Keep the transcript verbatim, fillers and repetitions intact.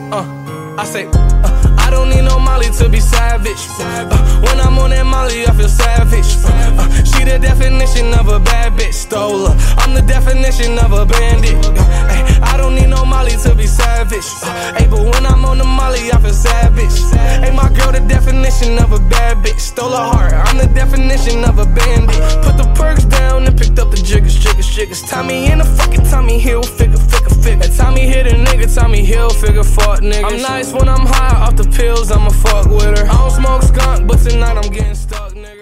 Uh, I say, uh, I don't need no Molly to be savage. Uh, when I'm on that Molly, I feel savage. Uh, uh, she the definition of a bad bitch. Stole her. I'm the definition of a bandit. Uh, ay, I don't need no Molly to be savage. Uh, ay, but when I'm on the Molly, I feel savage. Hey, my girl, the definition of a bad bitch. Stole her heart. I'm the definition of a bandit. Put the perks down and picked up the jiggers, jiggers, jiggers. Tommy in the fucking Tommy Hill figure, figure, figure. And Tommy hit a nigga, Tommy Hill figure, fuck niggas. I'm nice when I'm high off the pills, I'ma fuck with her. I don't smoke skunk, but tonight I'm getting stuck, nigga.